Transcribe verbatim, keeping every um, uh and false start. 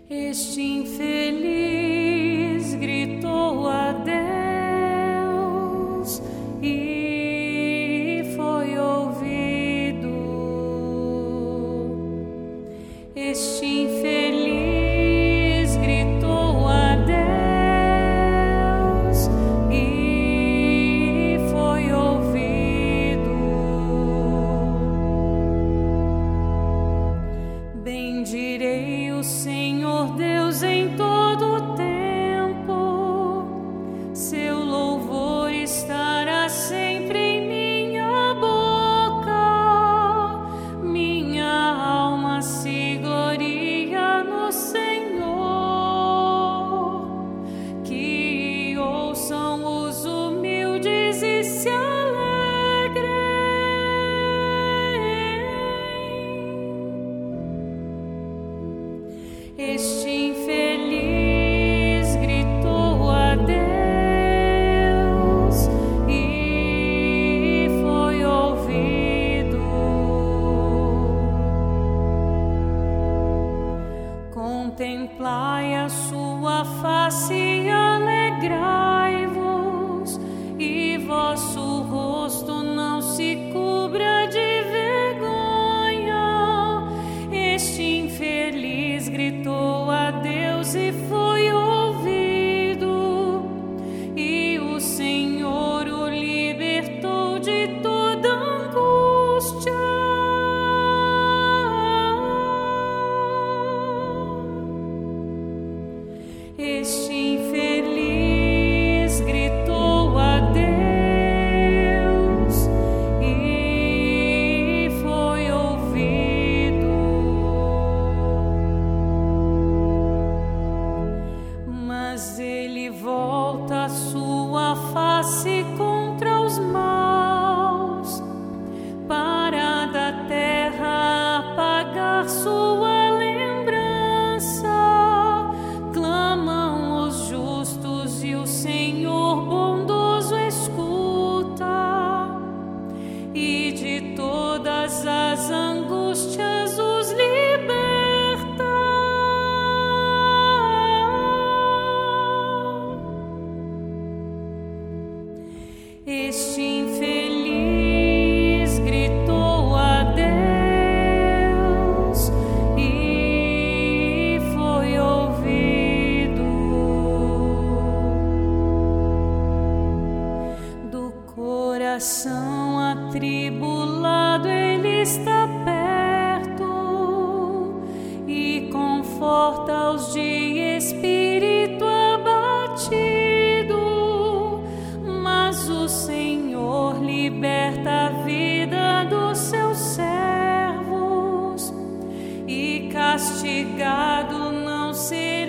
Este infeliz gritou a Deus e foi ouvido. Este infeliz gritou a Deus e foi ouvido. Bendirei o Senhor Deus em todo o tempo, seu louvor estará sempre em minha boca. Minha alma se gloria no Senhor. Que ouçam os humildes e se alegrem. Este infeliz gritou a Deus e foi ouvido. Contemplai a sua face e alegrai-vos, e vosso rosto não se cubra de vergonha. Este infeliz gritou a Deus e foi ouvido, e o Senhor o libertou de toda angústia. Este infeliz gritou a Deus e foi ouvido. Mas ele volta a sua face contra os maus, para da terra apagar sua lembrança. Clamam os justos e o Senhor bondoso escuta, e de todas as angústias os liberta. Este infeliz gritou a Deus e foi ouvido. Do coração atribulado ele está perto e conforta os de espírito abatido. Mas o Senhor liberta a vida dos seus servos, e castigado não será.